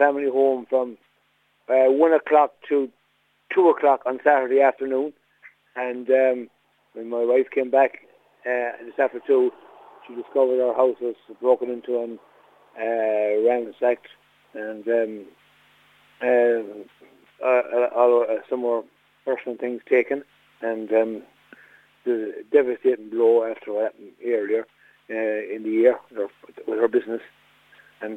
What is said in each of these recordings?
family home from 1 o'clock to 2 o'clock on Saturday afternoon. And when my wife came back just after 2, she discovered our house was broken into and ransacked, and some more personal things taken, and the devastating blow after what happened earlier in the year with her business. And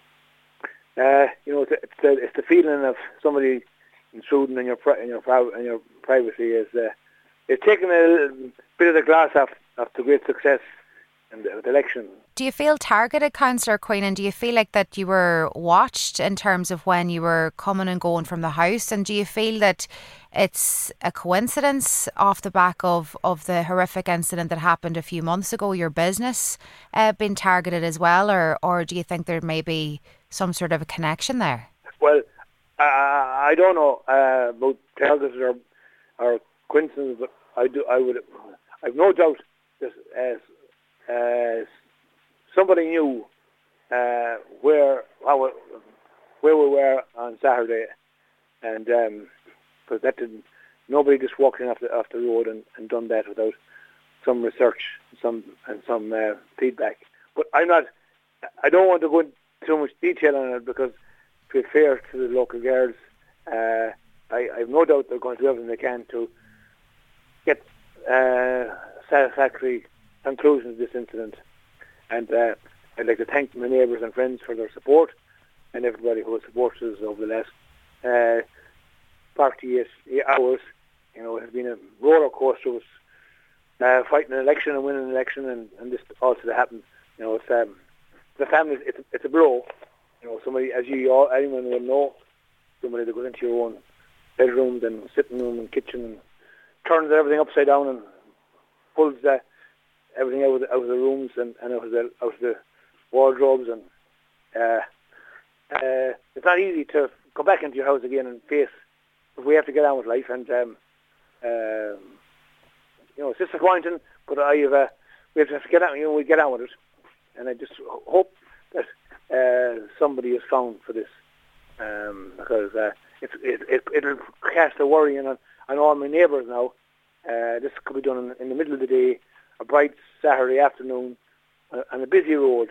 it's the feeling of somebody intruding in your privacy is it's taking a little bit of the glass off the great success in the election. Do you feel targeted, Councillor Queen, and do you feel like that you were watched in terms of when you were coming and going from the house? And do you feel that it's a coincidence off the back of the horrific incident that happened a few months ago, your business being targeted as well, or do you think there may be some sort of a connection there? Well, I don't know about targets or coincidence, but I've no doubt that somebody knew where we were on Saturday, and because that didn't. Nobody just walked in off the road and done that without some research, some feedback. But I don't want to go into too much detail on it, because to be fair to the local guards, I have no doubt they're going to do everything they can to get satisfactory conclusion of this incident. And I'd like to thank my neighbours and friends for their support, and everybody who has supported us over the last 48 hours. You know, it has been a roller coaster of fighting an election and winning an election, and this also to happen. You know, it's the family. It's a blow. You know, somebody, as anyone will know, somebody that goes into your own bedrooms and sitting room and kitchen and turns everything upside down and pulls everything out of the rooms and out of the wardrobes, and it's not easy to go back into your house again and face. But we have to get on with life, and it's disappointing. But we have to get on. We get on with it, and I just hope that somebody is found for this, because it'll cast a worry on all my neighbours now. This could be done in the middle of the day, a bright Saturday afternoon, on a busy road.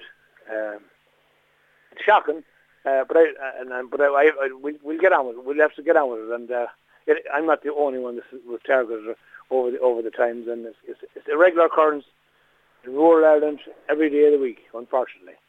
It's shocking, but we'll get on with it. We'll have to get on with it, and I'm not the only one that was targeted over the times, and it's a regular occurrence in rural Ireland every day of the week, unfortunately.